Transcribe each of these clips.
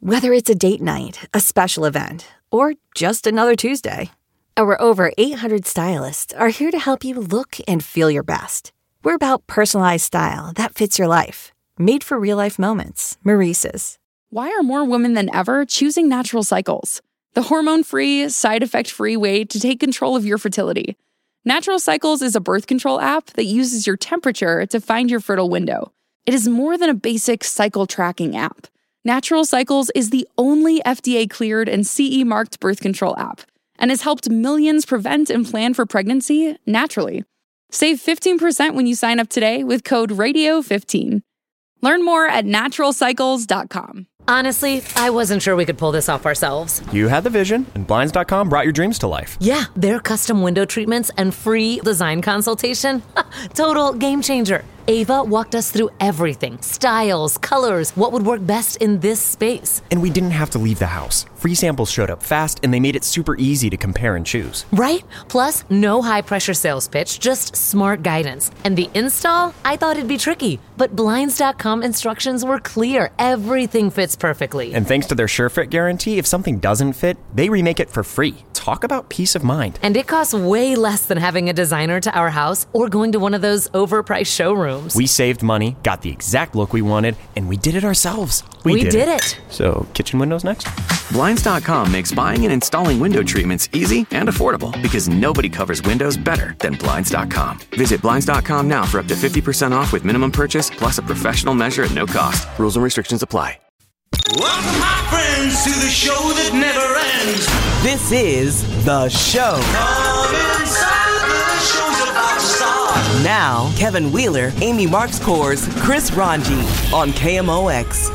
Whether it's a date night, a special event, or just another Tuesday, our over 800 stylists are here to help you look and feel your best. We're about personalized style that fits your life. Made for real-life moments. Maurice's. Why are more women than ever choosing Natural Cycles? The hormone-free, side-effect-free way to take control of your fertility. Natural Cycles is a birth control app that uses your temperature to find your fertile window. It is more than a basic cycle tracking app. Natural Cycles is the only FDA-cleared and CE-marked birth control app and has helped millions prevent and plan for pregnancy naturally. Save 15% when you sign up today with code RADIO15. Learn more at naturalcycles.com. Honestly, I wasn't sure we could pull this off ourselves. You had the vision, and Blinds.com brought your dreams to life. Yeah, their custom window treatments and free design consultation. Total game changer. Ava walked us through everything. Styles, colors, what would work best in this space. And we didn't have to leave the house. Free samples showed up fast, and they made it super easy to compare and choose. Right? Plus, no high-pressure sales pitch, just smart guidance. And the install? I thought it'd be tricky, but Blinds.com instructions were clear. Everything fits perfectly. And thanks to their SureFit guarantee, if something doesn't fit, they remake it for free. Talk about peace of mind. And it costs way less than having a designer to our house or going to one of those overpriced showrooms. We saved money, got the exact look we wanted, and we did it ourselves. We did it. So, kitchen windows next? Blinds.com makes buying and installing window treatments easy and affordable because nobody covers windows better than Blinds.com. Visit Blinds.com now for up to 50% off with minimum purchase plus a professional measure at no cost. Rules and restrictions apply. Welcome, my friends, to the show that never ends. This is The Show. Come inside, the show's about to start. Now, Kevin Wheeler, Amy Marks Kors, Chris Ranji on KMOX.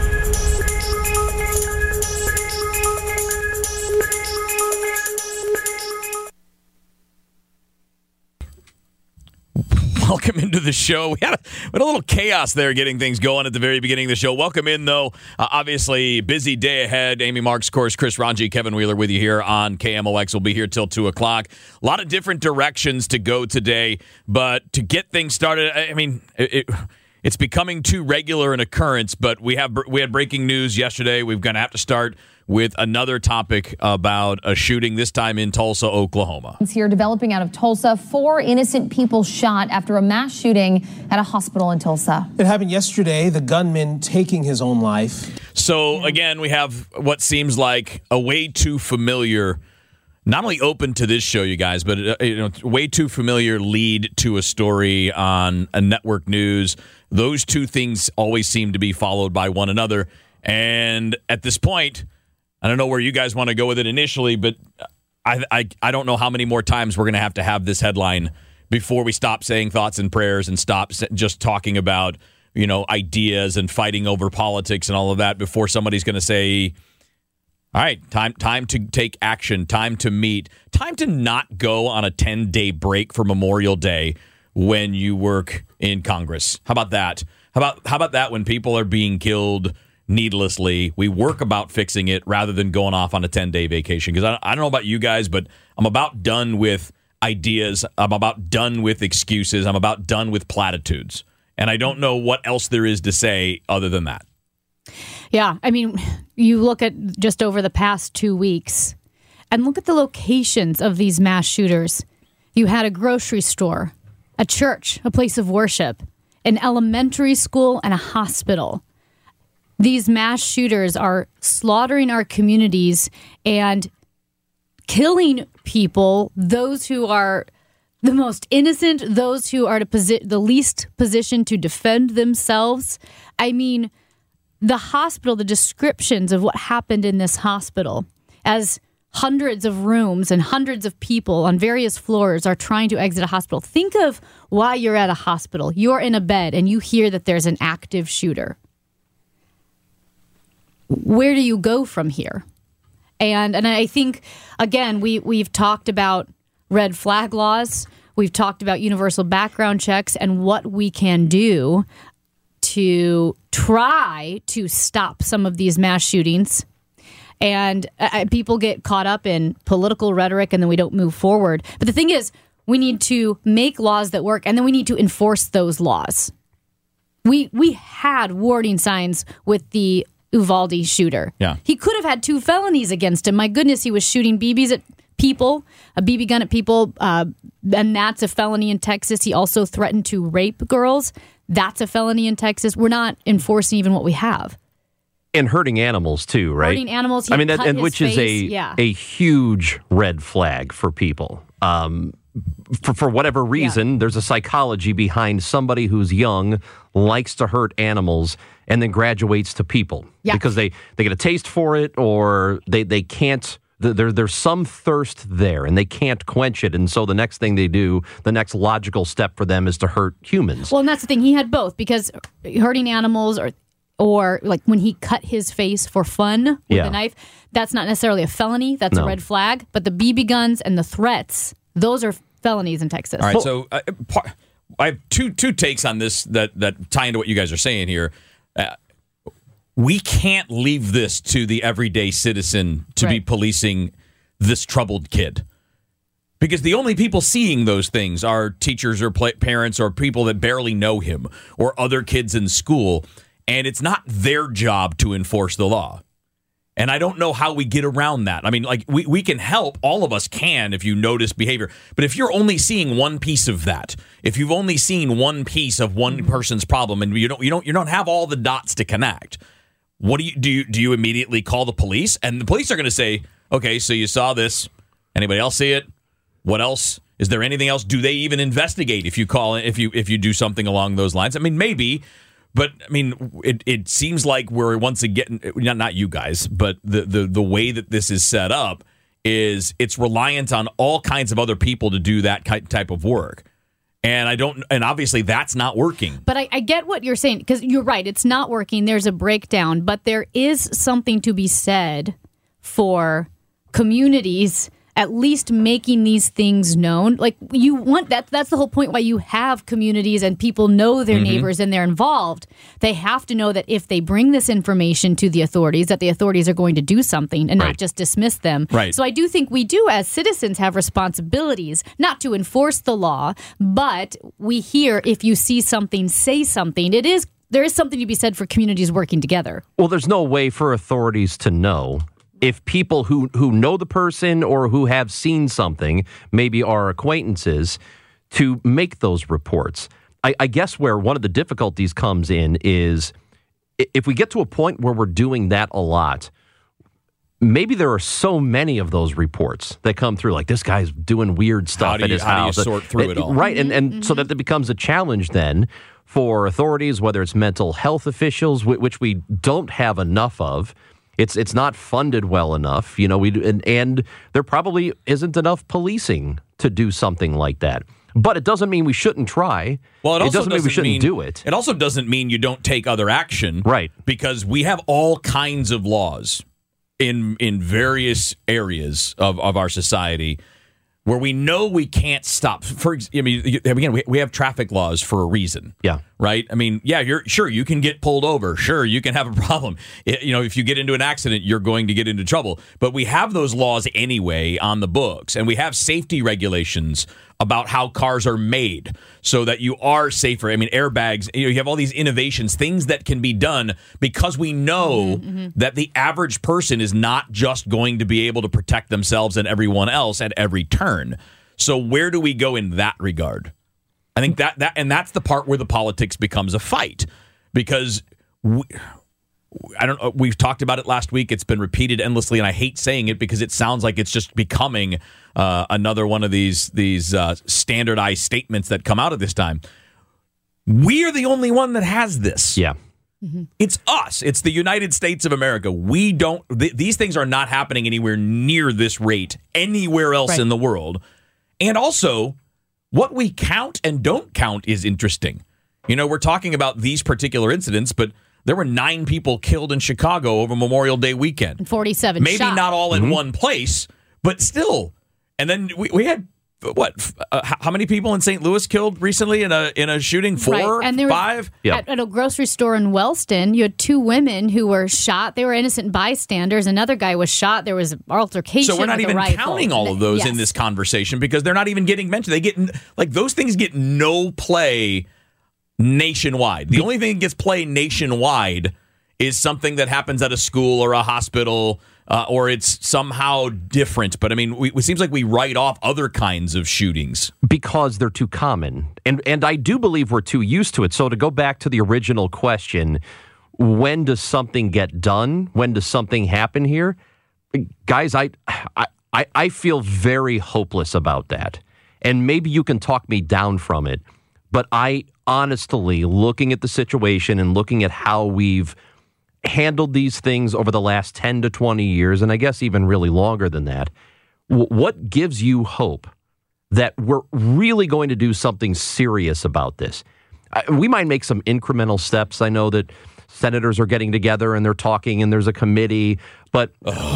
Welcome into the show. We had a little chaos there getting things going at the very beginning of the show. Welcome in, though. Obviously, busy day ahead. Amy Marks, course, Chris Ranji, Kevin Wheeler with you here on KMOX. We'll be here till 2 o'clock. A lot of different directions to go today, but to get things started, I mean, it's becoming too regular an occurrence, but we had breaking news yesterday. We're going to have to start with another topic about a shooting, this time in Tulsa, Oklahoma. It's here developing out of Tulsa. 4 innocent people shot after a mass shooting at a hospital in Tulsa. It happened yesterday, the gunman taking his own life. So, again, we have what seems like a way too familiar, not only open to this show, you guys, but way too familiar lead to a story on a network news. Those two things always seem to be followed by one another. And at this point, I don't know where you guys want to go with it initially, but I don't know how many more times we're going to have this headline before we stop saying thoughts and prayers and stop just talking about, ideas and fighting over politics and all of that before somebody's going to say, all right, time to take action, time to meet, time to not go on a 10-day break for Memorial Day when you work in Congress. How about that? How about that when people are being killed needlessly? We work about fixing it rather than going off on a 10-day vacation. Because I don't know about you guys, but I'm about done with ideas. I'm about done with excuses. I'm about done with platitudes. And I don't know what else there is to say other than that. Yeah, I mean, you look at just over the past 2 weeks and look at the locations of these mass shooters. You had a grocery store, a church, a place of worship, an elementary school, and a hospital. These mass shooters are slaughtering our communities and killing people, those who are the most innocent, those who are the least positioned to defend themselves. I mean, the hospital, the descriptions of what happened in this hospital, as hundreds of rooms and hundreds of people on various floors are trying to exit a hospital. Think of why you're at a hospital. You're in a bed and you hear that there's an active shooter. Where do you go from here? And I think, again, we've talked about red flag laws. We've talked about universal background checks and what we can do to try to stop some of these mass shootings. And people get caught up in political rhetoric and then we don't move forward. But the thing is, we need to make laws that work and then we need to enforce those laws. We had warning signs with the Uvalde shooter. Yeah. He could have had 2 felonies against him. My goodness, he was shooting BBs at people, a BB gun at people, and that's a felony in Texas. He also threatened to rape girls. That's a felony in Texas. We're not enforcing even what we have. And hurting animals too, right? Hurting animals. I mean, which is a huge red flag for people. For whatever reason, there's a psychology behind somebody who's young, likes to hurt animals, and then graduates to people because they get a taste for it, or they can't. There's some thirst there, and they can't quench it. And so the next thing they do, the next logical step for them is to hurt humans. Well, and that's the thing. He had both, because hurting animals or like when he cut his face for fun with a knife, that's not necessarily a felony. That's a red flag. But the BB guns and the threats, those are felonies in Texas. All right, so I have two takes on this that tie into what you guys are saying here. We can't leave this to the everyday citizen to be policing this troubled kid. Because the only people seeing those things are teachers or parents or people that barely know him or other kids in school. And it's not their job to enforce the law. And I don't know how we get around that. I mean, like, we can help. All of us can if you notice behavior. But if you're only seeing one piece of that, if you've only seen one piece of one person's problem and you don't have all the dots to connect, what do you immediately call the police? And the police are going to say, okay, so you saw this. Anybody else see it? What else? Is there anything else? Do they even investigate if you call it, if you do something along those lines? I mean, maybe, but I mean, it seems like we're once again, not you guys, but the way that this is set up is it's reliant on all kinds of other people to do that type of work. And obviously that's not working. But I get what you're saying, because you're right. It's not working. There's a breakdown, but there is something to be said for communities at least making these things known. Like, you want that's the whole point why you have communities and people know their neighbors and they're involved. They have to know that if they bring this information to the authorities, that the authorities are going to do something and not just dismiss them. Right. So I do think we do, as citizens, have responsibilities not to enforce the law, but we hear if you see something, say something. There is something to be said for communities working together. Well, there's no way for authorities to know if people who know the person or who have seen something, maybe are acquaintances, to make those reports. I guess where one of the difficulties comes in is if we get to a point where we're doing that a lot, maybe there are so many of those reports that come through, like, this guy's doing weird stuff at his house. How do you sort through it all? Right, and so that it becomes a challenge then for authorities, whether it's mental health officials, which we don't have enough of. It's not funded well enough, and there probably isn't enough policing to do something like that. But it doesn't mean we shouldn't try. Well, it doesn't mean we shouldn't do it. It also doesn't mean you don't take other action. Right. Because we have all kinds of laws in various areas of our society where we know we can't stop. We have traffic laws for a reason. Yeah. Right? I mean, you can get pulled over. Sure, you can have a problem. If you get into an accident, you're going to get into trouble. But we have those laws anyway on the books, and we have safety regulations about how cars are made so that you are safer. I mean, airbags, you have all these innovations, things that can be done because we know that the average person is not just going to be able to protect themselves and everyone else at every turn. So where do we go in that regard? I think that's the part where the politics becomes a fight, because I don't know. We've talked about it last week. It's been repeated endlessly, and I hate saying it because it sounds like it's just becoming another one of these standardized statements that come out of this time. We are the only one that has this. Yeah. It's us. It's the United States of America. We don't. These things are not happening anywhere near this rate anywhere else in the world. And also, what we count and don't count is interesting. We're talking about these particular incidents, but there were 9 people killed in Chicago over Memorial Day weekend. 47 Maybe shot. not all in one place, but still. And then we had, how many people in St. Louis killed recently in a shooting? 4? And there 5? At a grocery store in Wellston, you had 2 women who were shot. They were innocent bystanders. Another guy was shot. There was an altercation. So we're not even counting all of those in this conversation because they're not even getting mentioned. They get, like, those things get no play nationwide. The only thing that gets play nationwide is something that happens at a school or a hospital, or it's somehow different. But I mean, it seems like we write off other kinds of shootings because they're too common. And I do believe we're too used to it. So to go back to the original question, when does something get done? When does something happen here? Guys, I feel very hopeless about that. And maybe you can talk me down from it. But I honestly, looking at the situation and looking at how we've handled these things over the last 10 to 20 years, and I guess even really longer than that, what gives you hope that we're really going to do something serious about this? We might make some incremental steps. I know that senators are getting together and they're talking and there's a committee, but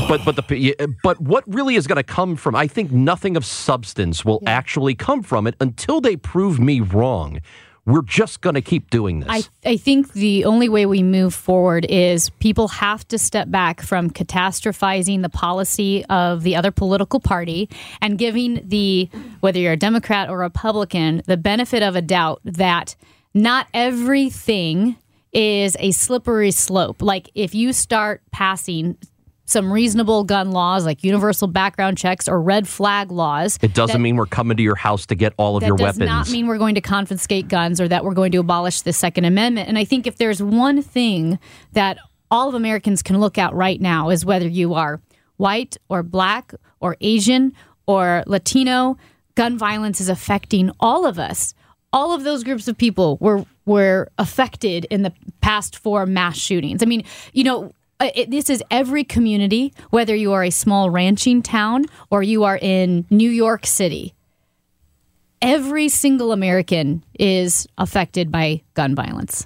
what really is going to come from, I think nothing of substance will actually come from it until they prove me wrong. We're just going to keep doing this. I think the only way we move forward is people have to step back from catastrophizing the policy of the other political party and giving whether you're a Democrat or Republican, the benefit of a doubt that not everything is a slippery slope. Like if you start passing some reasonable gun laws like universal background checks or red flag laws. It doesn't mean we're coming to your house to get all of your weapons. That does not mean we're going to confiscate guns or that we're going to abolish the Second Amendment. And I think if there's one thing that all of Americans can look at right now is whether you are white or black or Asian or Latino, gun violence is affecting all of us. All of those groups of people were affected in the past 4 mass shootings. I mean, this is every community, whether you are a small ranching town or you are in New York City. Every single American is affected by gun violence.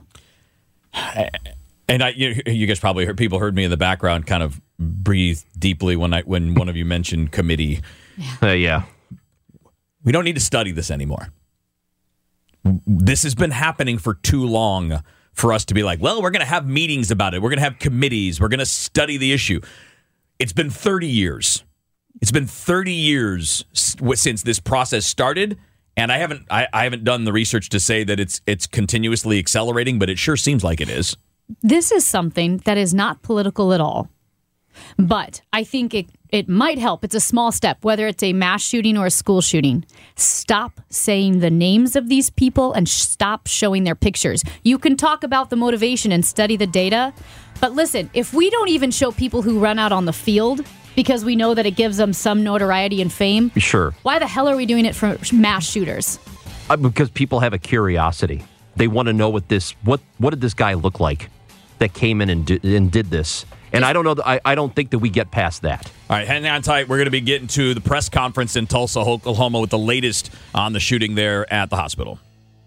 And you guys probably heard me in the background kind of breathe deeply when one of you mentioned committee. Yeah. We don't need to study this anymore. This has been happening for too long for us to be like, well, we're going to have meetings about it. We're going to have committees. We're going to study the issue. It's been 30 years. It's been 30 years since this process started, and I haven't done the research to say that it's continuously accelerating, but it sure seems like it is. This is something that is not political at all. But I think it might help. It's a small step, whether it's a mass shooting or a school shooting. Stop saying the names of these people and stop showing their pictures. You can talk about the motivation and study the data. But listen, if we don't even show people who run out on the field because we know that it gives them some notoriety and fame, sure. Why the hell are we doing it for mass shooters? Because people have a curiosity. They want to know what did this guy look like that came in and did this. And I don't know. I don't think that we get past that. All right, hang on tight. We're going to be getting to the press conference in Tulsa, Oklahoma, with the latest on the shooting there at the hospital.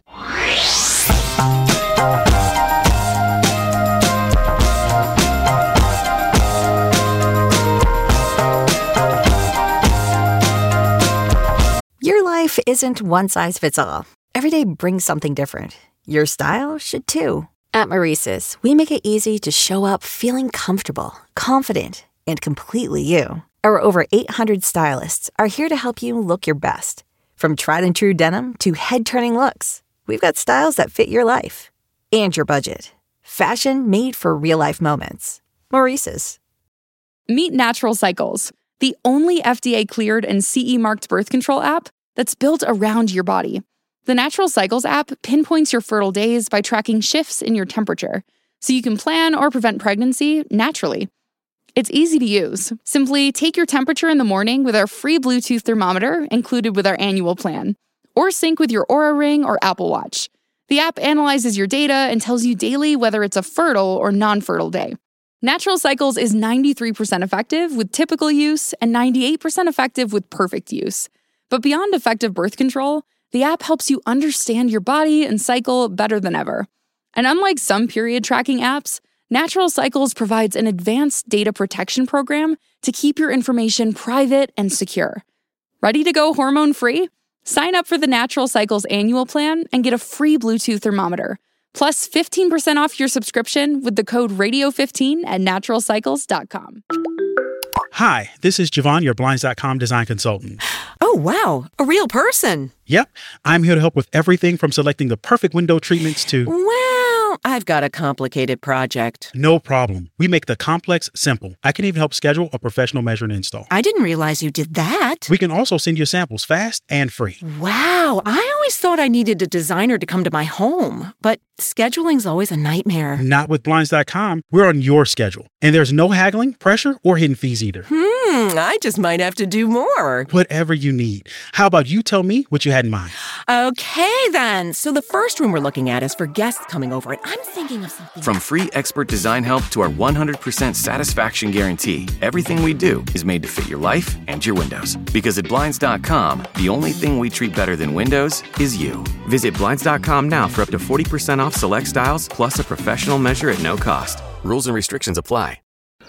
Your life isn't one size fits all. Every day brings something different. Your style should too. At Maurice's, we make it easy to show up feeling comfortable, confident, and completely you. Our over 800 stylists are here to help you look your best. From tried and true denim to head-turning looks, we've got styles that fit your life and your budget. Fashion made for real-life moments. Maurice's. Meet Natural Cycles, the only FDA-cleared and CE-marked birth control app that's built around your body. The Natural Cycles app pinpoints your fertile days by tracking shifts in your temperature, so you can plan or prevent pregnancy naturally. It's easy to use. Simply take your temperature in the morning with our free Bluetooth thermometer included with our annual plan, or sync with your Oura Ring or Apple Watch. The app analyzes your data and tells you daily whether it's a fertile or non-fertile day. Natural Cycles is 93% effective with typical use and 98% effective with perfect use. But beyond effective birth control, the app helps you understand your body and cycle better than ever. And unlike some period tracking apps, Natural Cycles provides an advanced data protection program to keep your information private and secure. Ready to go hormone-free? Sign up for the Natural Cycles annual plan and get a free Bluetooth thermometer, plus 15% off your subscription with the code RADIO15 at naturalcycles.com. Hi, this is Javon, your Blinds.com design consultant. Oh, wow. A real person. Yep. I'm here to help with everything from selecting the perfect window treatments to... Wow. I've got a complicated project. No problem. We make the complex simple. I can even help schedule a professional measure and install. I didn't realize you did that. We can also send you samples fast and free. Wow, I always thought I needed a designer to come to my home, but scheduling's always a nightmare. Not with Blinds.com. We're on your schedule, and there's no haggling, pressure, or hidden fees either. I just might have to do more. Whatever you need. How about you tell me what you had in mind? Okay, then. So the first room we're looking at is for guests coming over, and I'm thinking of something. From free expert design help to our 100% satisfaction guarantee, everything we do is made to fit your life and your windows. Because at Blinds.com, the only thing we treat better than windows is you. Visit Blinds.com now for up to 40% off select styles, plus a professional measure at no cost. Rules and restrictions apply.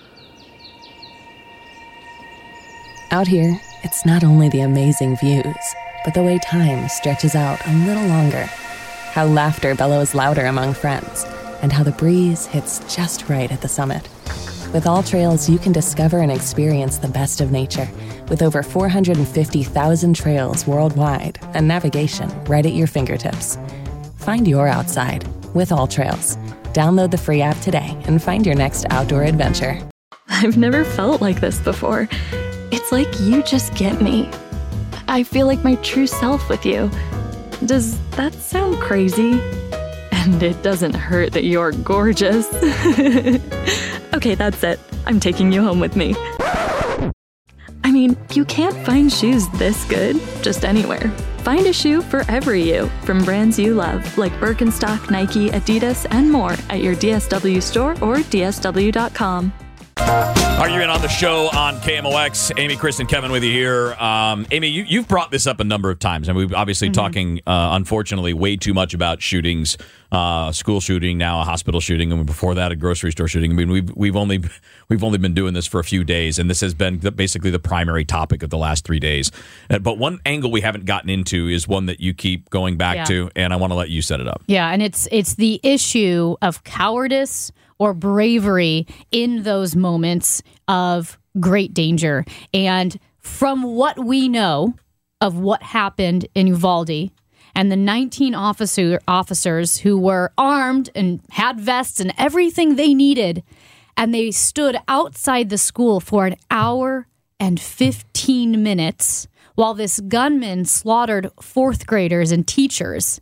Out here, it's not only the amazing views, but the way time stretches out a little longer. How laughter bellows louder among friends, and how the breeze hits just right at the summit. With All Trails, you can discover and experience the best of nature, with over 450,000 trails worldwide and navigation right at your fingertips. Find your outside with All Trails. Download the free app today and find your next outdoor adventure. I've never felt like this before. It's like you just get me. I feel like my true self with you. Does that sound crazy? And it doesn't hurt that you're gorgeous. Okay, that's it. I'm taking you home with me. I mean, you can't find shoes this good just anywhere. Find a shoe for every you from brands you love, like Birkenstock, Nike, Adidas, and more at your DSW store or DSW.com. Are you in on the show on KMOX? Amy, Chris, and Kevin with you here. Amy, you've brought this up a number of times, and we've obviously talking, unfortunately, way too much about shootings, school shooting, now a hospital shooting, and before that, a grocery store shooting. I mean, we've only been doing this for a few days, and this has been basically the primary topic of the last 3 days. But one angle we haven't gotten into is one that you keep going back to, and I want to let you set it up. Yeah, and it's the issue of cowardice or bravery in those moments of great danger. And from what we know of what happened in Uvalde and the 19 officers who were armed and had vests and everything they needed, and they stood outside the school for an hour and 15 minutes while this gunman slaughtered fourth graders and teachers.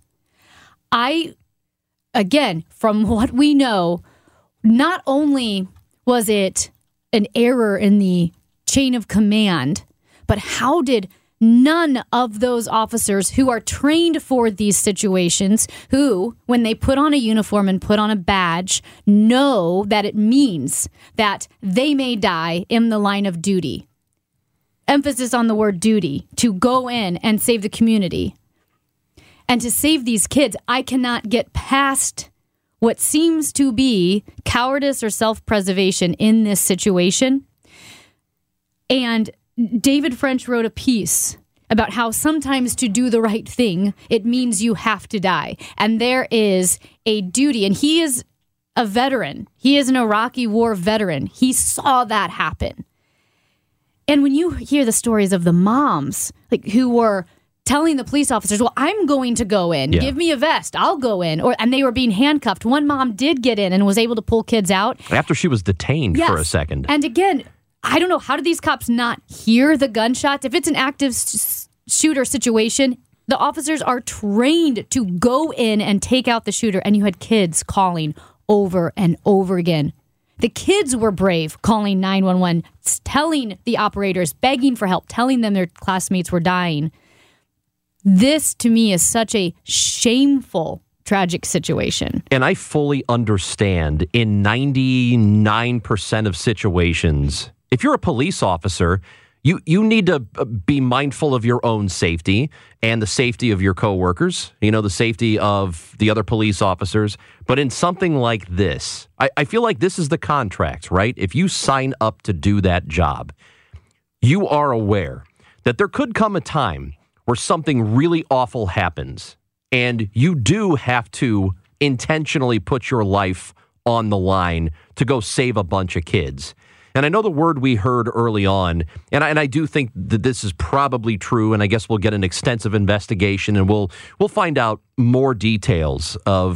Again, from what we know, not only was it an error in the chain of command, but how did none of those officers who are trained for these situations, who, when they put on a uniform and put on a badge, know that it means that they may die in the line of duty? Emphasis on the word duty, to go in and save the community. And to save these kids, I cannot get past what seems to be cowardice or self-preservation in this situation. And David French wrote a piece about how sometimes to do the right thing, it means you have to die. And there is a duty. And he is a veteran. He is an Iraqi war veteran. He saw that happen. And when you hear the stories of the moms, like, who were telling the police officers, well, I'm going to go in. Yeah. Give me a vest. I'll go in. And they were being handcuffed. One mom did get in and was able to pull kids out. After she was detained for a second. And again, I don't know, how did these cops not hear the gunshots? If it's an active shooter situation, the officers are trained to go in and take out the shooter. And you had kids calling over and over again. The kids were brave, calling 911, telling the operators, begging for help, telling them their classmates were dying. This, to me, is such a shameful, tragic situation. And I fully understand in 99% of situations, if you're a police officer, you need to be mindful of your own safety and the safety of your coworkers, the safety of the other police officers. But in something like this, I feel like this is the contract, right? If you sign up to do that job, you are aware that there could come a time where something really awful happens, and you do have to intentionally put your life on the line to go save a bunch of kids. And I know the word we heard early on, and I do think that this is probably true, and I guess we'll get an extensive investigation, and we'll find out more details of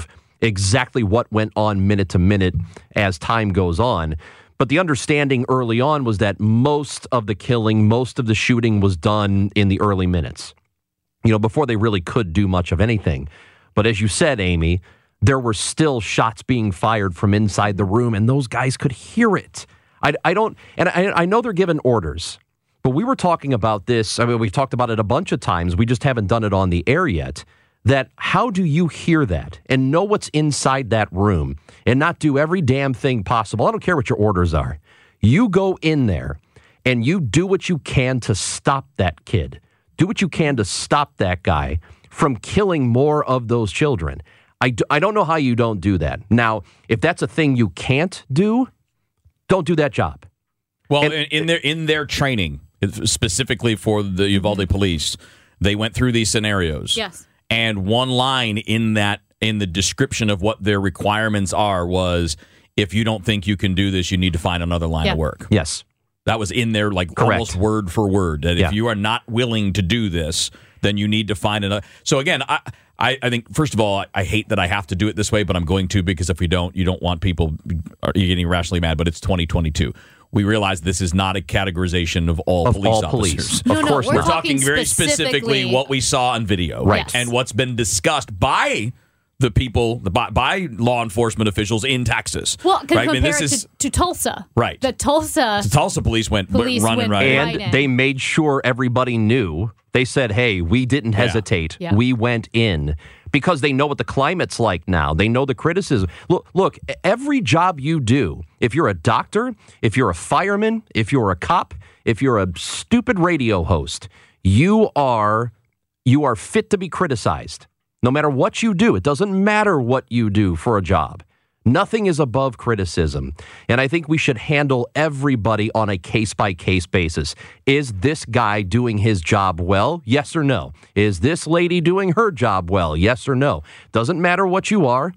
exactly what went on minute to minute as time goes on. But the understanding early on was that most of the killing, most of the shooting was done in the early minutes, before they really could do much of anything. But as you said, Amy, there were still shots being fired from inside the room, and those guys could hear it. I know they're given orders, but we were talking about this. I mean, we've talked about it a bunch of times. We just haven't done it on the air yet. That how do you hear that and know what's inside that room and not do every damn thing possible? I don't care what your orders are. You go in there and you do what you can to stop that kid. Do what you can to stop that guy from killing more of those children. I don't know how you don't do that. Now, if that's a thing you can't do, don't do that job. Well, in their training, specifically for the Uvalde police, they went through these scenarios. Yes. And one line in the description of what their requirements are was, if you don't think you can do this, you need to find another line of work. Yes. That was in there, like Correct. almost word for word. That if you are not willing to do this, then you need to find another. So again, I think, first of all, I hate that I have to do it this way, but I'm going to, because if we don't, you don't want people getting irrationally mad, but it's 2022. We realize this is not a categorization of all police officers. Of course we're not. talking very specifically what we saw on video. Right. Yes. And what's been discussed by the people, by law enforcement officials in Texas. Well, right? compare it to Tulsa. Right. The Tulsa police went running right in. And they made sure everybody knew. They said, hey, we didn't hesitate. Yeah. We went in. Because they know what the climate's like now. They know the criticism. Look, every job you do, if you're a doctor, if you're a fireman, if you're a cop, if you're a stupid radio host, you are fit to be criticized. No matter what you do, it doesn't matter what you do for a job. Nothing is above criticism. And I think we should handle everybody on a case-by-case basis. Is this guy doing his job well? Yes or no? Is this lady doing her job well? Yes or no? Doesn't matter what you are.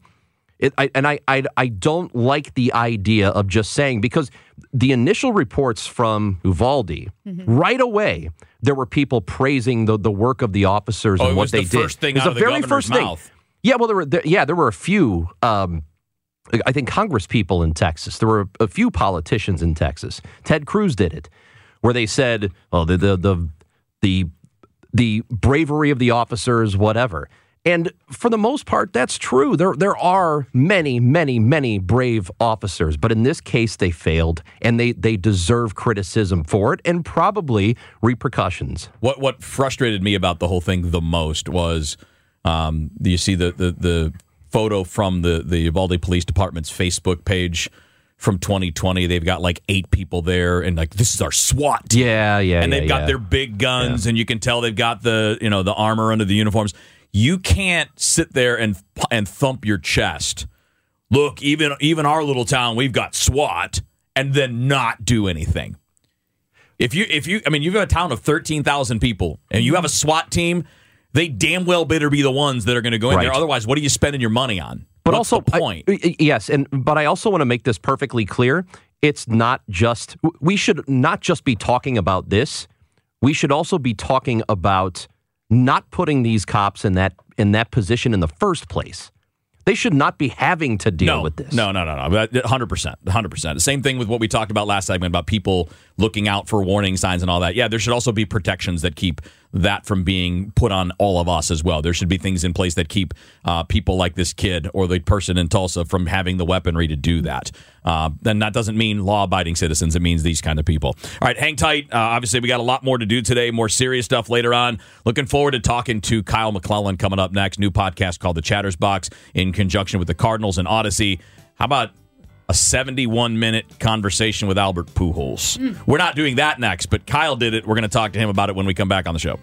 I don't like the idea of just saying, because the initial reports from Uvalde, right away, there were people praising the work of the officers and what they did. It was the first thing out of the governor's mouth. Yeah, well, there were a few... I think Congress people in Texas. There were a few politicians in Texas. Ted Cruz did it, where they said, "Oh, the bravery of the officers, whatever." And for the most part, that's true. There are many, many, many brave officers, but in this case, they failed, and they deserve criticism for it, and probably repercussions. What frustrated me about the whole thing the most was, you see the photo from the Uvalde Police Department's Facebook page from 2020. They've got like 8 people there, and like, this is our SWAT team. Yeah. And they've got their big guns, and you can tell they've got the armor under the uniforms. You can't sit there and thump your chest. Look, even our little town, we've got SWAT, and then not do anything. If you've got a town of 13,000 people, and you have a SWAT team, they damn well better be the ones that are going to go in there. Otherwise, what are you spending your money on? But what's also, the point? But I also want to make this perfectly clear. It's not just, we should not just be talking about this. We should also be talking about not putting these cops in that position in the first place. They should not be having to deal with this. No. 100%. The same thing with what we talked about last segment about people looking out for warning signs and all that. Yeah, there should also be protections that keep that from being put on all of us as well. There should be things in place that keep people like this kid or the person in Tulsa from having the weaponry to do that. Then that doesn't mean law-abiding citizens. It means these kind of people. All right, hang tight. Obviously, we got a lot more to do today, more serious stuff later on. Looking forward to talking to Kyle McClellan coming up next. New podcast called The Chatters Box in conjunction with the Cardinals and Odyssey. How about a 71-minute conversation with Albert Pujols? We're not doing that next, but Kyle did it. We're going to talk to him about it when we come back on the show.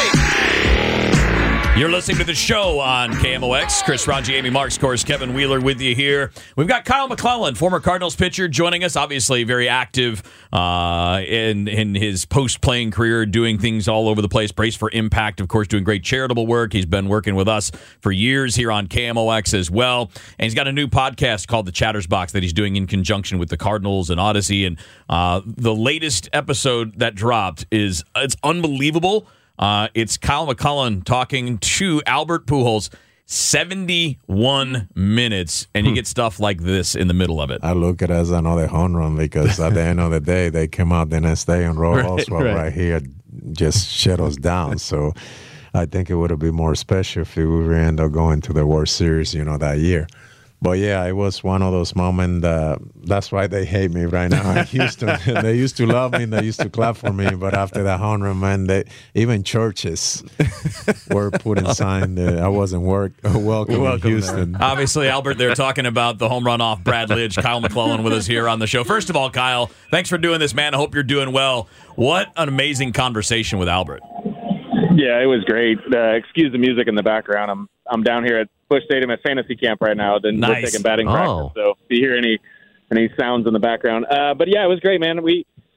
You're listening to the show on KMOX. Chris Ranji, Amy Marks, of course, Kevin Wheeler with you here. We've got Kyle McClellan, former Cardinals pitcher, joining us. Obviously, very active in his post-playing career, doing things all over the place. Brace for Impact, of course, doing great charitable work. He's been working with us for years here on KMOX as well. And he's got a new podcast called The Chatters Box that he's doing in conjunction with the Cardinals and Odyssey. And the latest episode that dropped it's unbelievable. It's Kyle McClellan talking to Albert Pujols. 71 minutes, and you get stuff like this in the middle of it. I look at it as another home run because at the end of the day, they came out the next day and Roy Oswalt right here just shut us down. So I think it would have been more special if we would end up going to the World Series, that year. But yeah, it was one of those moments. That's why they hate me right now in Houston. They used to love me. They used to clap for me. But after that home run, man, even churches were putting sign that I wasn't welcome in Houston. There. Obviously, Albert, they're talking about the home run off Brad Lidge. Kyle McClellan with us here on the show. First of all, Kyle, thanks for doing this, man. I hope you're doing well. What an amazing conversation with Albert. Yeah, it was great. Excuse the music in the background. I'm down here at Busch Stadium at fantasy camp right now. Then we're taking batting practice. So if you hear any sounds in the background, but yeah, it was great, man.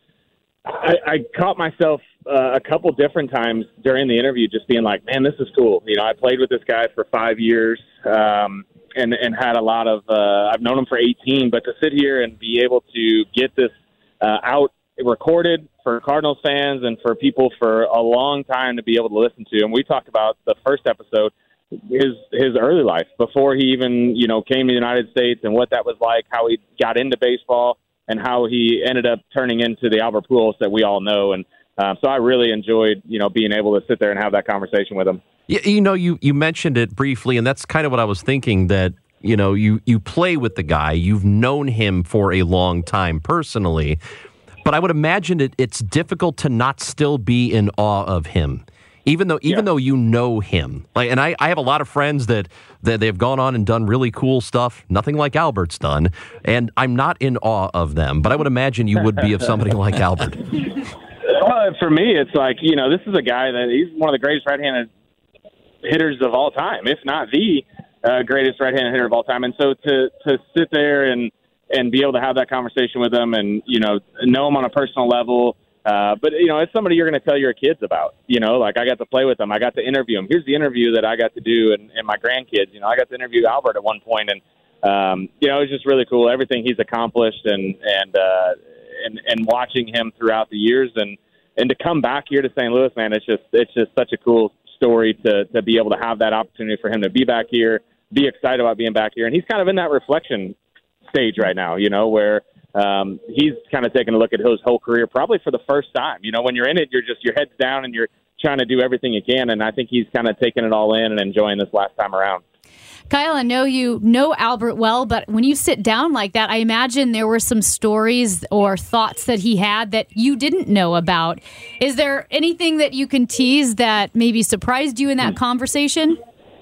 I caught myself a couple different times during the interview just being like, man, this is cool. I played with this guy for 5 years and had a lot of. I've known him for 18, but to sit here and be able to get this out recorded for Cardinals fans and for people for a long time to be able to listen to. And we talked about the first episode, his early life before he even, came to the United States and what that was like, how he got into baseball and how he ended up turning into the Albert Pujols that we all know. And so I really enjoyed, being able to sit there and have that conversation with him. Yeah, you mentioned it briefly, and that's kind of what I was thinking, that you play with the guy, you've known him for a long time personally. But I would imagine it's difficult to not still be in awe of him, even though you know him. And I have a lot of friends that they've gone on and done really cool stuff, nothing like Albert's done, and I'm not in awe of them. But I would imagine you would be of somebody like Albert. Well, for me, it's like, this is a guy that he's one of the greatest right-handed hitters of all time, if not the greatest right-handed hitter of all time. And so to sit there and be able to have that conversation with them and, know him on a personal level. But, it's somebody you're going to tell your kids about, like I got to play with them. I got to interview him. Here's the interview that I got to do and my grandkids, I got to interview Albert at one point and, it was just really cool. Everything he's accomplished and watching him throughout the years and to come back here to St. Louis, man, it's just such a cool story to be able to have that opportunity for him to be back here, be excited about being back here. And he's kind of in that reflection stage right now, where he's kind of taking a look at his whole career probably for the first time. When you're in it, you're just your head's down and you're trying to do everything you can. And I think he's kind of taking it all in and enjoying this last time around. Kyle, I know you know Albert well, but when you sit down like that, I imagine there were some stories or thoughts that he had that you didn't know about. Is there anything that you can tease that maybe surprised you in that conversation?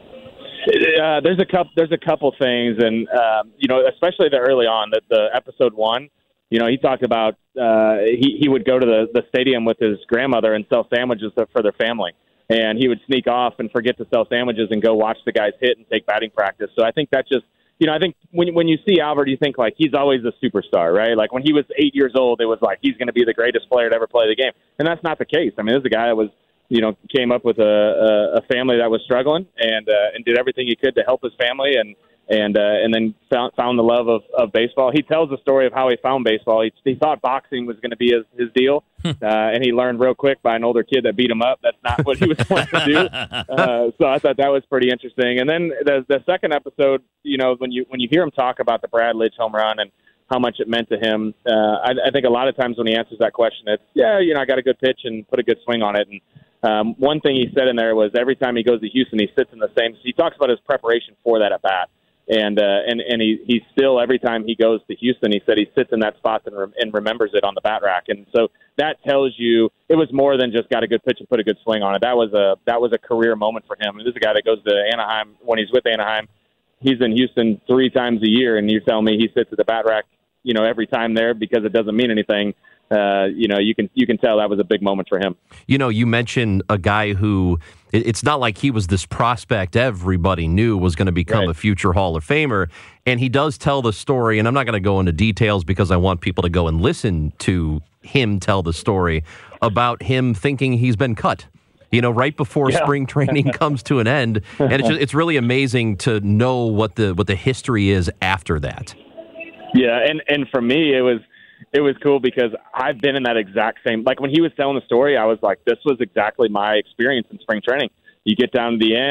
There's a couple things, and especially the early on, the episode 1. He talked about he would go to the stadium with his grandmother and sell sandwiches for their family, and he would sneak off and forget to sell sandwiches and go watch the guys hit and take batting practice. So I think that just I think when you see Albert, you think like he's always a superstar, right? Like when he was 8 years old, it was like he's going to be the greatest player to ever play the game, and that's not the case. I mean, this is a guy that was. Came up with a family that was struggling and did everything he could to help his family and then found the love of baseball. He tells the story of how he found baseball. He thought boxing was going to be his deal, and he learned real quick by an older kid that beat him up. That's not what he was going to do. So I thought that was pretty interesting. And then the second episode, when you hear him talk about the Brad Lidge home run and how much it meant to him, I think a lot of times when he answers that question, it's, I got a good pitch and put a good swing on it. And one thing he said in there was every time he goes to Houston, he sits in the same. He talks about his preparation for that at bat, and he still every time he goes to Houston, he said he sits in that spot and remembers it on the bat rack, and so that tells you it was more than just got a good pitch and put a good swing on it. That was a career moment for him. And this is a guy that goes to Anaheim when he's with Anaheim. He's in Houston 3 times a year, and you tell me he sits at the bat rack, every time there because it doesn't mean anything. You can tell that was a big moment for him. You mentioned a guy who it's not like he was this prospect everybody knew was going to become a future Hall of Famer. And he does tell the story, and I'm not going to go into details because I want people to go and listen to him tell the story about him thinking he's been cut. Right before spring training comes to an end, and it's really amazing to know what the history is after that. Yeah, and for me, it was cool because I've been in that exact same, like when he was telling the story, I was like, this was exactly my experience in spring training. You get down to the end,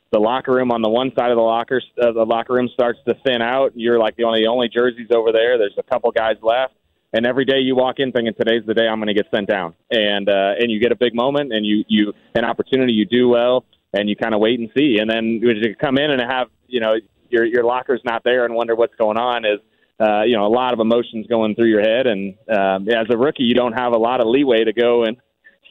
the locker room on the one side of the locker room starts to thin out. You're like the only jerseys over there. There's a couple guys left. And every day you walk in thinking today's the day I'm going to get sent down. And you get a big moment and you an opportunity, you do well, and you kind of wait and see. And then you come in and have, your locker's not there and wonder what's going on is, a lot of emotions going through your head. And as a rookie, you don't have a lot of leeway to go and,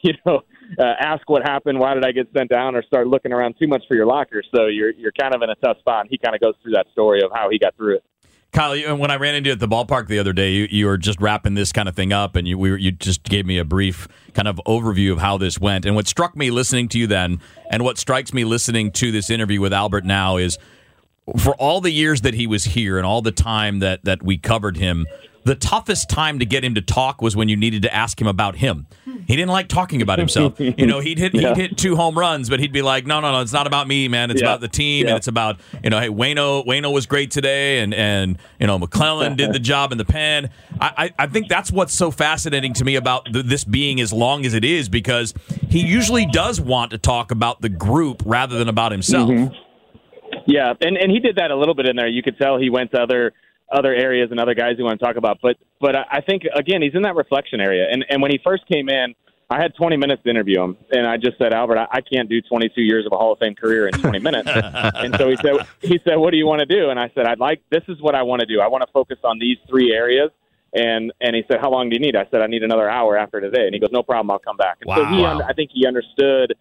ask what happened, why did I get sent down, or start looking around too much for your locker. So you're kind of in a tough spot. And he kind of goes through that story of how he got through it. Kyle, when I ran into you at the ballpark the other day, you were just wrapping this kind of thing up, and you just gave me a brief kind of overview of how this went. And what struck me listening to you then, and what strikes me listening to this interview with Albert now, is for all the years that he was here and all the time that we covered him, the toughest time to get him to talk was when you needed to ask him about him. He didn't like talking about himself. He'd hit 2 home runs, but he'd be like, no, it's not about me, man. It's about the team, and it's about, hey, Waino was great today, and McClellan did the job in the pen. I think that's what's so fascinating to me about this being as long as it is, because he usually does want to talk about the group rather than about himself. Mm-hmm. Yeah, and he did that a little bit in there. You could tell he went to other areas and other guys he want to talk about. But I think, again, he's in that reflection area. And when he first came in, I had 20 minutes to interview him. And I just said, Albert, I can't do 22 years of a Hall of Fame career in 20 minutes. And so he said, what do you want to do? And I said, this is what I want to do. I want to focus on these 3 areas. And he said, how long do you need? I said, I need another hour after today. And he goes, no problem, I'll come back. And so I think he understood,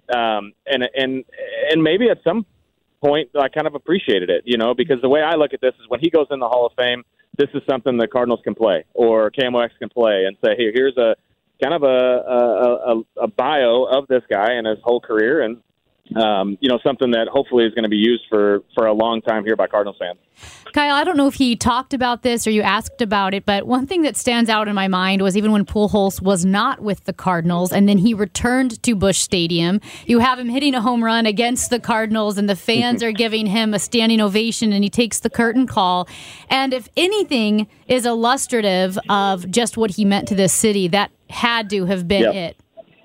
and maybe at some point I kind of appreciated it, because the way I look at this is when he goes in the Hall of Fame, this is something the Cardinals can play or KMOX can play and say, hey, here's a kind of a bio of this guy and his whole career, and something that hopefully is going to be used for a long time here by Cardinals fans. Kyle, I don't know if he talked about this or you asked about it, but one thing that stands out in my mind was even when Pujols was not with the Cardinals and then he returned to Busch Stadium, you have him hitting a home run against the Cardinals and the fans are giving him a standing ovation and he takes the curtain call. And if anything is illustrative of just what he meant to this city, that had to have been it.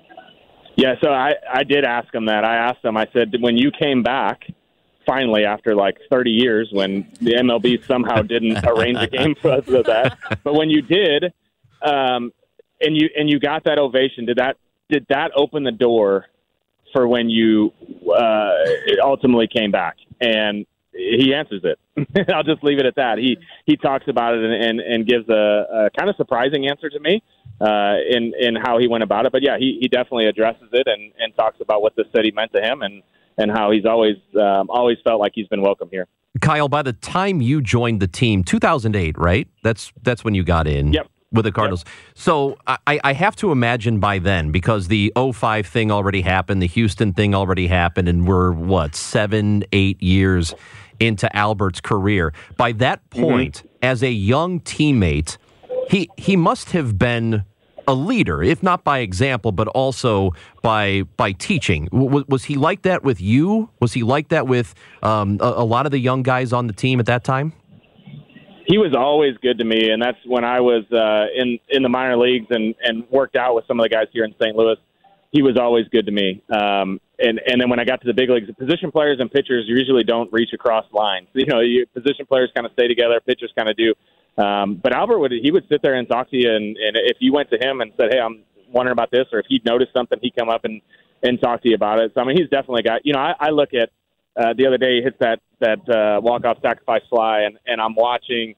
Yeah, so I did ask him that. I asked him, I said, when you came back, finally, after like 30 years, when the MLB somehow didn't arrange a game for us with that, but when you did, and you got that ovation, did that open the door for when you ultimately came back? And he answers it. I'll just leave it at that. He talks about it and gives a kind of surprising answer to me in how he went about it. But yeah, he definitely addresses it and talks about what the city meant to him and how he's always felt like he's been welcome here. Kyle, by the time you joined the team, 2008, right? That's when you got in. Yep. With the Cardinals. Yep. So I have to imagine by then, because the 05 thing already happened, the Houston thing already happened, and we're, 7-8 years into Albert's career. By that point, as a young teammate, he must have been a leader, if not by example, but also by teaching. Was he like that with you? Was he like that with a lot of the young guys on the team at that time? He was always good to me, and that's when I was in the minor leagues and worked out with some of the guys here in St. Louis. He was always good to me. And then when I got to the big leagues, position players and pitchers usually don't reach across lines. Position players kind of stay together, pitchers kind of do. But Albert would sit there and talk to you, and if you went to him and said, hey, I'm wondering about this, or if he'd noticed something, he'd come up and talk to you about it. So, I mean, he's definitely got, I look at the other day he hits that walk-off sacrifice fly, and I'm watching,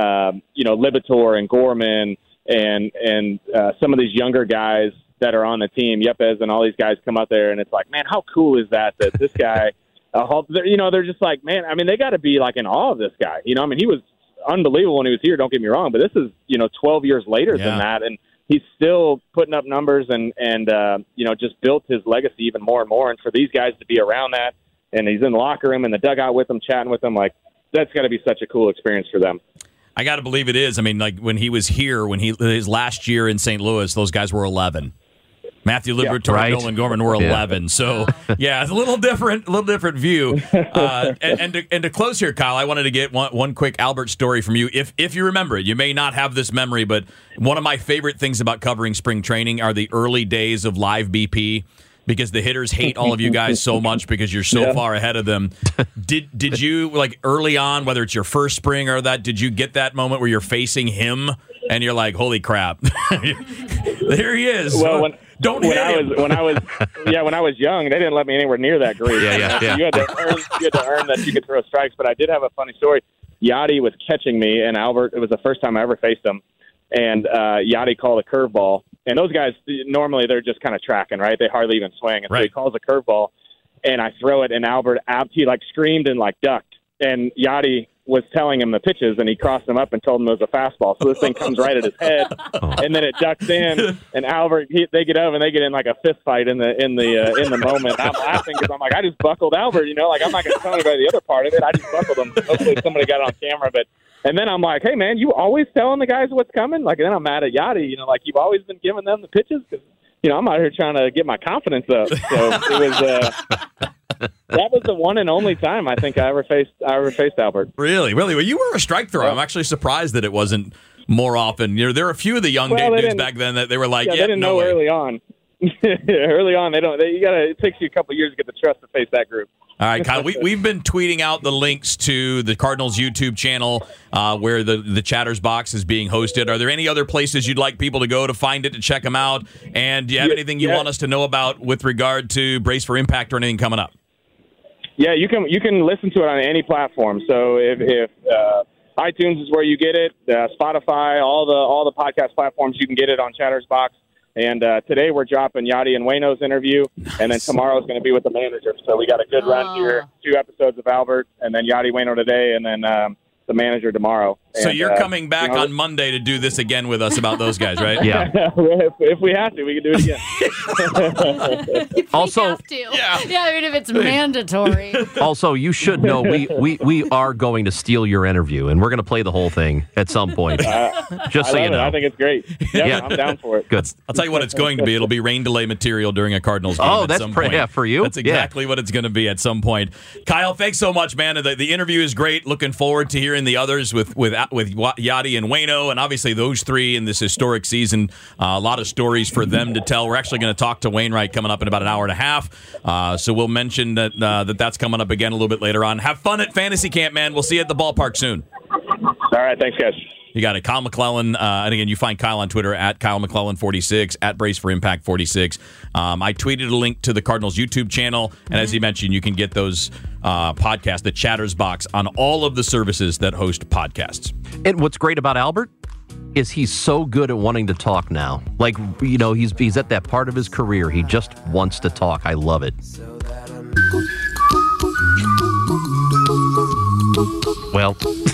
Libator and Gorman and some of these younger guys that are on the team, Yepes and all these guys come out there, and it's like, man, how cool is that this guy, they're just like, man, I mean, they got to be like in awe of this guy. He was unbelievable when he was here, don't get me wrong, but this is, 12 years later than that, and he's still putting up numbers and just built his legacy even more and more. And for these guys to be around that, and he's in the locker room in the dugout with them, chatting with them, like, that's got to be such a cool experience for them. I got to believe it is. I mean, like when he was here, his last year in St. Louis, those guys were 11. Matthew Liberatore and Nolan Gorman were 11. So, yeah, it's a little different view. And to close here, Kyle, I wanted to get one quick Albert story from you. If you remember it, you may not have this memory, but one of my favorite things about covering spring training are the early days of Live BP. because the hitters hate all of you guys so much because you're so far ahead of them. Did you, like, early on, whether it's your first spring or that, did you get that moment where you're facing him and you're like, holy crap, there he is. Well, when I was young, they didn't let me anywhere near that group. Yeah. You had to earn that you could throw strikes. But I did have a funny story. Yachty was catching me, and Albert, it was the first time I ever faced him, and Yachty called a curveball. And those guys, normally they're just kind of tracking, right? They hardly even swing. And so he calls a curveball, and I throw it, and Albert, he like screamed and like ducked. And Yachty was telling him the pitches, and he crossed them up and told him it was a fastball. So this thing comes right at his head, and then it ducks in. And Albert, they get over and they get in like a fist fight in the moment. I'm laughing because I'm like, I just buckled Albert. Like, I'm not going to tell anybody the other part of it. I just buckled him. Hopefully somebody got it on camera, and then I'm like, hey, man, you always telling the guys what's coming? Like, and then I'm mad at Yachty, like, you've always been giving them the pitches? Because, I'm out here trying to get my confidence up. So it was that was the one and only time I think I ever faced Albert. Really? Well, you were a strike thrower. I'm actually surprised that it wasn't more often. There are a few of the young dudes back then that they were like, they didn't know early on. Early on, it takes you a couple of years to get the trust to face that group. All right, Kyle, we've been tweeting out the links to the Cardinals YouTube channel where the Chatters Box is being hosted. Are there any other places you'd like people to go to find it, to check them out? And do you have anything you want us to know about with regard to Brace for Impact or anything coming up? Yeah, you can listen to it on any platform. So if iTunes is where you get it, Spotify, all the podcast platforms, you can get it on Chatters Box. And today we're dropping Yachty and Waino's interview, and then tomorrow is going to be with the manager. So we got a good run here, 2 episodes of Albert, and then Yachty, Waino today, and then the manager tomorrow. So and, you're coming back on Monday to do this again with us about those guys, right? Yeah. If we have to, we can do it again. Also, have to. Yeah, I mean, if it's mandatory. Also, you should know we are going to steal your interview, and we're going to play the whole thing at some point. Just so you know. I think it's great. Yeah, I'm down for it. Good. I'll tell you what it's going to be. It'll be rain delay material during a Cardinals game. That's for you. That's exactly what it's going to be at some point. Kyle, thanks so much, man. The interview is great. Looking forward to hearing the others with Yachty and Waino, and obviously those three in this historic season. A lot of stories for them to tell. We're actually going to talk to Wainwright coming up in about an hour and a half. So we'll mention that's coming up again a little bit later on. Have fun at Fantasy Camp, man. We'll see you at the ballpark soon. All right, thanks, guys. You got it. Kyle McClellan. And again, you find Kyle on Twitter at Kyle McClellan46, at Brace for Impact 46. I tweeted a link to the Cardinals YouTube channel. And as you mentioned, you can get those podcasts, the Chatters Box, on all of the services that host podcasts. And what's great about Albert is he's so good at wanting to talk now. Like, he's at that part of his career. He just wants to talk. I love it. Well...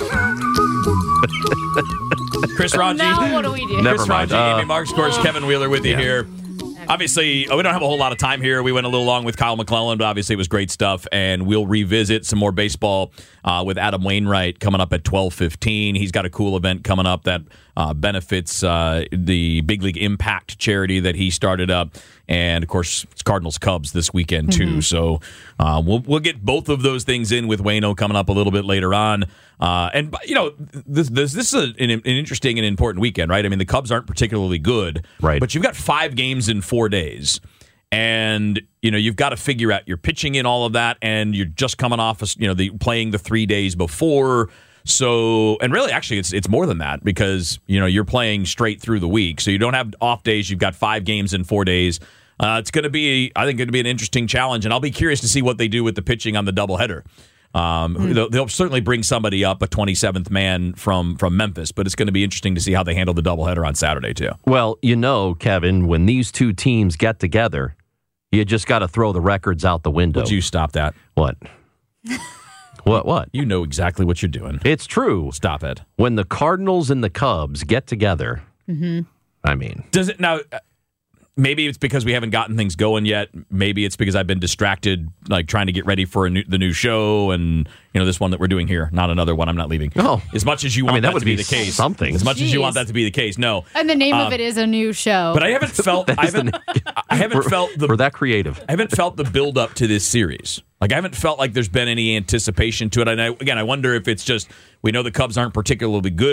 Chris Ranji. Now what do we do? Chris Ranji, Amy Marks, of course, Kevin Wheeler with you here. Obviously, we don't have a whole lot of time here. We went a little long with Kyle McClellan, but obviously it was great stuff, and we'll revisit some more baseball with Adam Wainwright coming up at 12:15. He's got a cool event coming up that benefits the Big League Impact charity that he started up, and of course it's Cardinals Cubs this weekend too. So we'll get both of those things in with Waino coming up a little bit later on. And this is an interesting and important weekend, right? I mean, the Cubs aren't particularly good, right? But you've got 5 games in 4 days. And, you've got to figure out your pitching in all of that, and you're just coming off of, playing the 3 days before. So, and really, actually, it's more than that because, you're playing straight through the week. So you don't have off days. You've got 5 games in 4 days. It's going to be, I think, an interesting challenge, and I'll be curious to see what they do with the pitching on the doubleheader. They'll certainly bring somebody up, a 27th man from Memphis, but it's going to be interesting to see how they handle the doubleheader on Saturday, too. Well, Kevin, when these two teams get together, you just got to throw the records out the window. Would you stop that? What? What? You know exactly what you're doing. It's true. Stop it. When the Cardinals and the Cubs get together, I mean. Does it now... Maybe it's because we haven't gotten things going yet. Maybe it's because I've been distracted, like trying to get ready for the new show and this one that we're doing here. Not another one. I'm not leaving. Oh, as much as you want that to be the case. Something. As much as you want that to be the case. No. And the name of it is a new show. But I haven't felt. I haven't felt the. We're that creative. I haven't felt the build up to this series. Like I haven't felt like there's been any anticipation to it. And I wonder if it's just we know the Cubs aren't particularly good.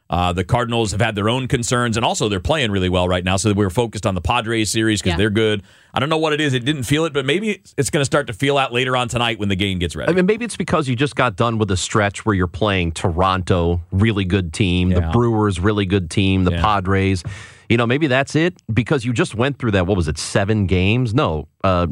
The Cardinals have had their own concerns, and also they're playing really well right now, so we're focused on the Padres series because they're good. I don't know what it is. It didn't feel it, but maybe it's going to start to feel out later on tonight when the game gets ready. I mean, maybe it's because you just got done with a stretch where you're playing Toronto, really good team, the Brewers, really good team, the Padres. Maybe that's it because you just went through that, 7 games? No,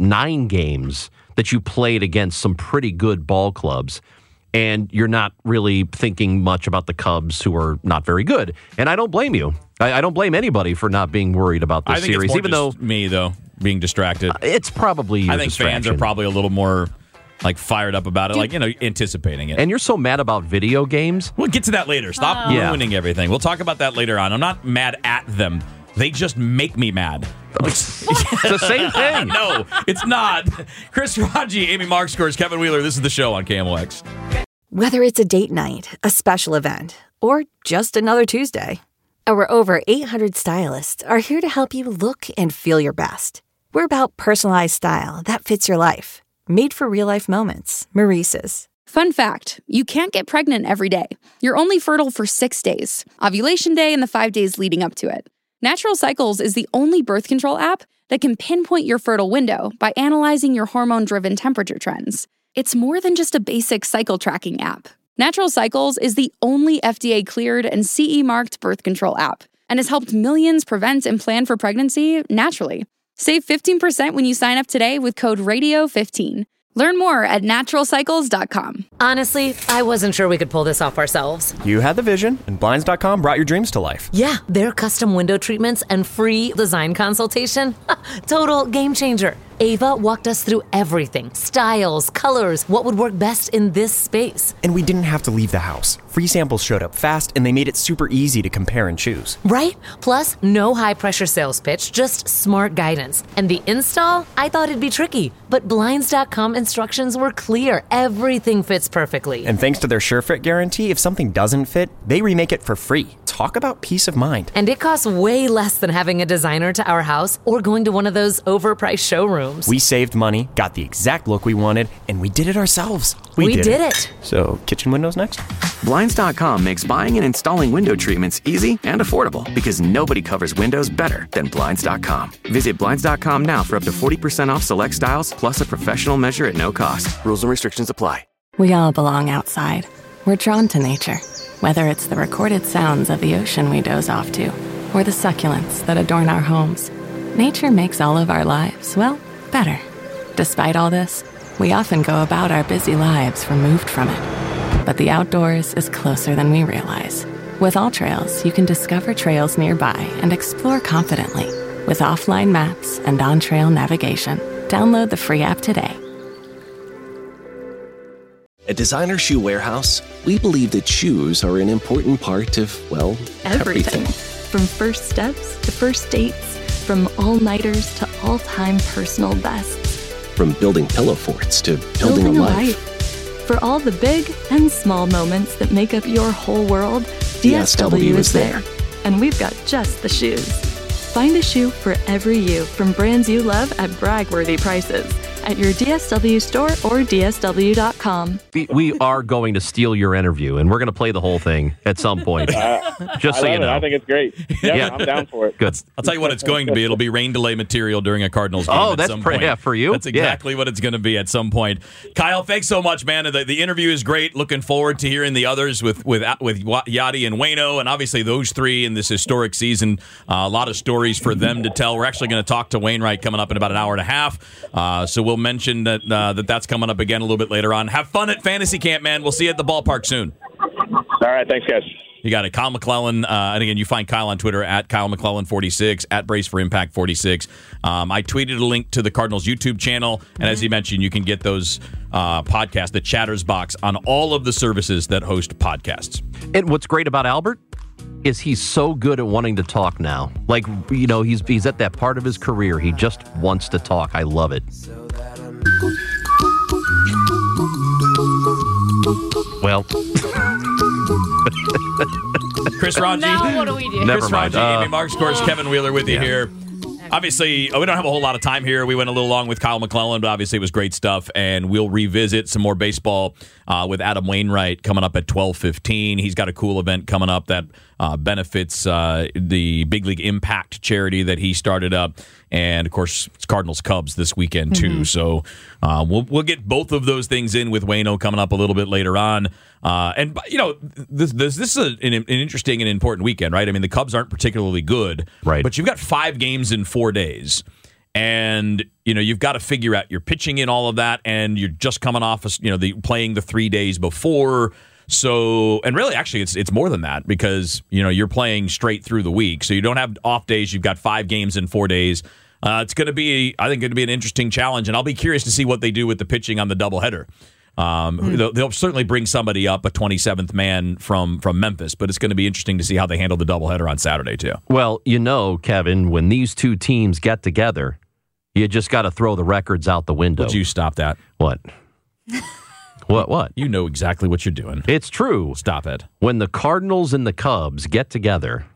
9 games that you played against some pretty good ball clubs. And you're not really thinking much about the Cubs, who are not very good. And I don't blame you. I don't blame anybody for not being worried about this series. It's more just me, though, being distracted. It's probably your I think distraction. Fans are probably a little more fired up about it, anticipating it. And you're so mad about video games. We'll get to that later. Stop ruining everything. We'll talk about that later on. I'm not mad at them. They just make me mad. It's the same thing. No, it's not. Chris Ranji, Amy Markscourse, Kevin Wheeler. This is the show on KMOX. Whether it's a date night, a special event, or just another Tuesday, our over 800 stylists are here to help you look and feel your best. We're about personalized style that fits your life. Made for real-life moments. Maurice's. Fun fact, you can't get pregnant every day. You're only fertile for 6 days, ovulation day and the 5 days leading up to it. Natural Cycles is the only birth control app that can pinpoint your fertile window by analyzing your hormone-driven temperature trends. It's more than just a basic cycle tracking app. Natural Cycles is the only FDA-cleared and CE-marked birth control app and has helped millions prevent and plan for pregnancy naturally. Save 15% when you sign up today with code RADIO15. Learn more at naturalcycles.com. Honestly, I wasn't sure we could pull this off ourselves. You had the vision, and Blinds.com brought your dreams to life. Yeah, their custom window treatments and free design consultation. Total game changer. Ava walked us through everything. Styles, colors, what would work best in this space. And we didn't have to leave the house. Free samples showed up fast, and they made it super easy to compare and choose. Right? Plus, no high-pressure sales pitch, just smart guidance. And the install? I thought it'd be tricky, but Blinds.com instructions were clear. Everything fits perfectly. And thanks to their SureFit guarantee, if something doesn't fit, they remake it for free. Talk about peace of mind. And it costs way less than having a designer to our house or going to one of those overpriced showrooms. We saved money, got the exact look we wanted, and we did it ourselves. We did it. So, kitchen windows next? Blinds.com makes buying and installing window treatments easy and affordable because nobody covers windows better than Blinds.com. Visit Blinds.com now for up to 40% off select styles, plus a professional measure at no cost. Rules and restrictions apply. We all belong outside. We're drawn to nature, whether it's the recorded sounds of the ocean we doze off to, or the succulents that adorn our homes. Nature makes all of our lives, well, better. Despite all this, we often go about our busy lives removed from it. But the outdoors is closer than we realize. With AllTrails, you can discover trails nearby and explore confidently with offline maps and on-trail navigation. Download the free app today. At Designer Shoe Warehouse, we believe that shoes are an important part of, well, everything. From first steps to first dates, from all-nighters to all-time personal bests. From building pillow forts to building a life. For all the big and small moments that make up your whole world, DSW is there. And we've got just the shoes. Find a shoe for every you from brands you love at brag-worthy prices at your DSW store or DSW.com. We are going to steal your interview, and we're going to play the whole thing at some point. Just so you know. I think it's great. Yeah, I'm down for it. Good. I'll tell you what it's going to be. It'll be rain delay material during a Cardinals game at some point. Yeah, for you. That's exactly what it's going to be at some point. Kyle, thanks so much, man. The interview is great. Looking forward to hearing the others with Yadi and Waino, and obviously those three in this historic season. A lot of stories for them to tell. We're actually going to talk to Wainwright coming up in about an hour and a half. So we'll mention that's coming up again a little bit later on. Have fun at Fantasy Camp, man. We'll see you at the ballpark soon. All right, thanks, guys. You got it. Kyle McClellan. And again, you find Kyle on Twitter at Kyle McClellan46, at Brace for Impact 46. I tweeted a link to the Cardinals YouTube channel. And as you mentioned, you can get those podcasts, the Chatters Box, on all of the services that host podcasts. And what's great about Albert is he's so good at wanting to talk now. Like, you know, he's at that part of his career. He just wants to talk. I love it. Well, Chris Ranji. Now what do we do? Never Chris mind. Ranji, Amy Markscourse, Kevin Wheeler with you here. Obviously, we don't have a whole lot of time here. We went a little long with Kyle McClellan, but obviously it was great stuff. And we'll revisit some more baseball with Adam Wainwright coming up at 12:15. He's got a cool event coming up that benefits the Big League Impact charity that he started up. And, of course, it's Cardinals-Cubs this weekend, too. So we'll get both of those things in with Waino coming up a little bit later on. And, you know, this is an interesting and important weekend, right? I mean, the Cubs aren't particularly good. Right. But you've got 5 games in 4 days. And, you know, you've got to figure out your pitching in all of that. And you're just coming off, playing the 3 days before. So, and really, actually, it's more than that because, you know, you're playing straight through the week. So you don't have off days. You've got 5 games in 4 days. It's going to be, I think, an interesting challenge. And I'll be curious to see what they do with the pitching on the doubleheader. They'll certainly bring somebody up, a 27th man from Memphis, but it's going to be interesting to see how they handle the doubleheader on Saturday, too. Well, you know, Kevin, when these two teams get together, you just got to throw the records out the window. Would you stop that? What? What? You know exactly what you're doing. It's true. Stop it. When the Cardinals and the Cubs get together,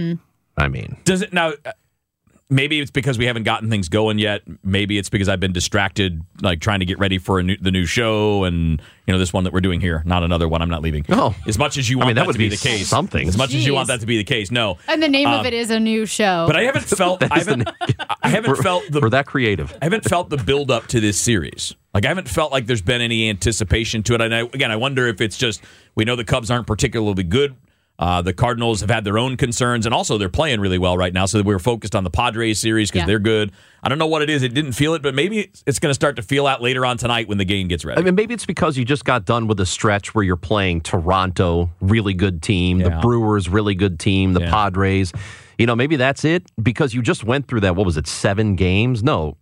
I mean. Does it now? Maybe it's because we haven't gotten things going yet. Maybe it's because I've been distracted, like trying to get ready for the new show and, you know, this one that we're doing here. Not another one. I'm not leaving. Oh. As much as you want that to be the case. Something. As much as you want that to be the case. No. And the name of it is a new show. But I haven't felt. I haven't felt the. We're that creative. I haven't felt the build up to this series. Like I haven't felt like there's been any anticipation to it. And I wonder if it's just we know the Cubs aren't particularly good. The Cardinals have had their own concerns, and also they're playing really well right now. So we're focused on the Padres series because they're good. I don't know what it is. It didn't feel it, but maybe it's going to start to feel out later on tonight when the game gets ready. I mean, maybe it's because you just got done with a stretch where you're playing Toronto, really good team, the Brewers, really good team, the Padres. You know, maybe that's it because you just went through that, 7 games? No,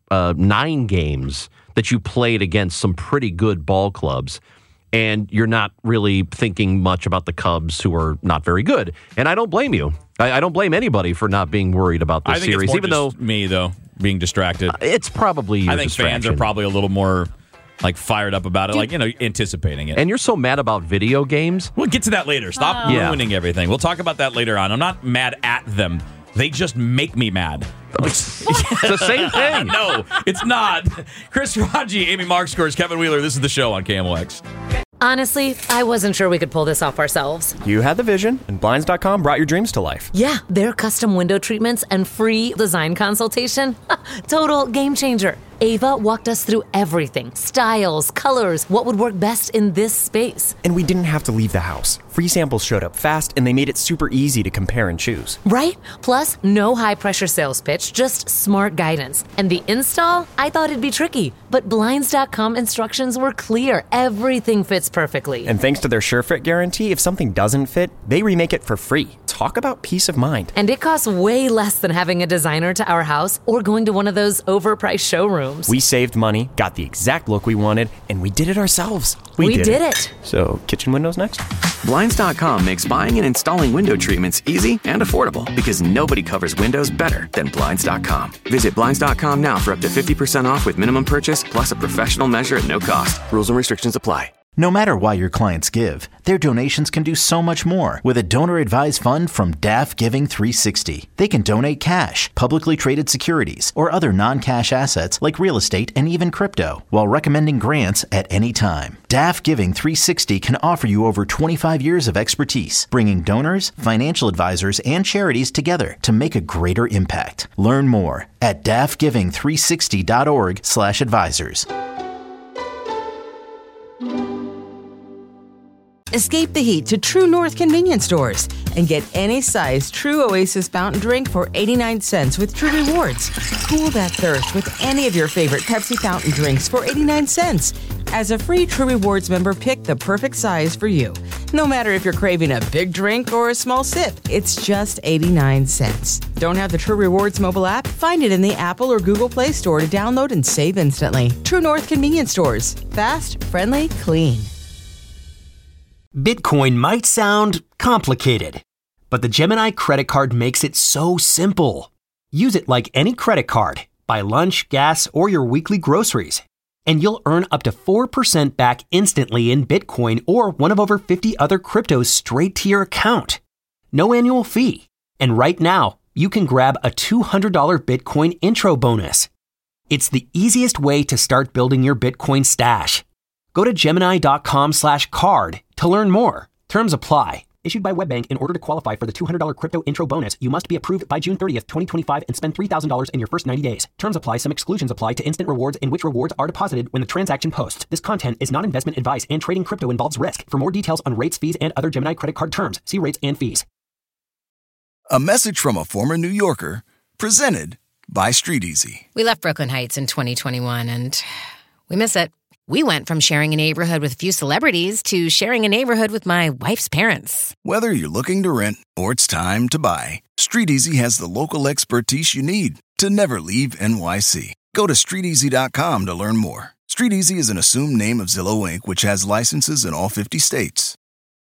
9 games that you played against some pretty good ball clubs. And you're not really thinking much about the Cubs, who are not very good. And I don't blame you. I don't blame anybody for not being worried about this series. It's more just me, though, being distracted. It's probably your I think distraction. Fans are probably a little more fired up about it, anticipating it. And you're so mad about video games. We'll get to that later. Stop ruining everything. We'll talk about that later on. I'm not mad at them. They just make me mad. It's the same thing. No, it's not. Chris Ranji, Amy Mark scores, Kevin Wheeler. This is the show on KMOX. Honestly, I wasn't sure we could pull this off ourselves. You had the vision, and Blinds.com brought your dreams to life. Yeah, their custom window treatments and free design consultation. Total game changer. Ava walked us through everything. Styles, colors, what would work best in this space. And we didn't have to leave the house. Free samples showed up fast, and they made it super easy to compare and choose. Right? Plus, no high-pressure sales pitch, just smart guidance. And the install? I thought it'd be tricky, but Blinds.com instructions were clear. Everything fits perfectly. And thanks to their SureFit guarantee, if something doesn't fit, they remake it for free. Talk about peace of mind. And it costs way less than having a designer to our house or going to one of those overpriced showrooms. We saved money, got the exact look we wanted, and we did it ourselves. We did it. So, kitchen windows next? Blinds.com makes buying and installing window treatments easy and affordable because nobody covers windows better than Blinds.com. Visit Blinds.com now for up to 50% off with minimum purchase plus a professional measure at no cost. Rules and restrictions apply. No matter why your clients give, their donations can do so much more with a donor-advised fund from DAF Giving 360. They can donate cash, publicly traded securities, or other non-cash assets like real estate and even crypto, while recommending grants at any time. DAF Giving 360 can offer you over 25 years of expertise, bringing donors, financial advisors, and charities together to make a greater impact. Learn more at dafgiving360.org/advisors. Escape the heat to True North convenience stores and get any size True Oasis fountain drink for 89 cents with True Rewards. Cool that thirst with any of your favorite Pepsi fountain drinks for 89 cents. As a free True Rewards member, pick the perfect size for you. No matter if you're craving a big drink or a small sip, it's just 89 cents. Don't have the True Rewards mobile app? Find it in the Apple or Google Play Store to download and save instantly. True North convenience stores. Fast, friendly, clean. Bitcoin might sound complicated, but the Gemini credit card makes it so simple. Use it like any credit card. Buy lunch, gas, or your weekly groceries, and you'll earn up to 4% back instantly in Bitcoin or one of over 50 other cryptos straight to your account. No annual fee. And right now, you can grab a $200 Bitcoin intro bonus. It's the easiest way to start building your Bitcoin stash. Go to Gemini.com/card to learn more. Terms apply. Issued by WebBank. In order to qualify for the $200 crypto intro bonus, you must be approved by June 30th, 2025 and spend $3,000 in your first 90 days. Terms apply. Some exclusions apply to instant rewards in which rewards are deposited when the transaction posts. This content is not investment advice and trading crypto involves risk. For more details on rates, fees, and other Gemini credit card terms, see rates and fees. A message from a former New Yorker, presented by StreetEasy. We left Brooklyn Heights in 2021 and we miss it. We went from sharing a neighborhood with a few celebrities to sharing a neighborhood with my wife's parents. Whether you're looking to rent or it's time to buy, StreetEasy has the local expertise you need to never leave NYC. Go to StreetEasy.com to learn more. StreetEasy is an assumed name of Zillow Inc., which has licenses in all 50 states.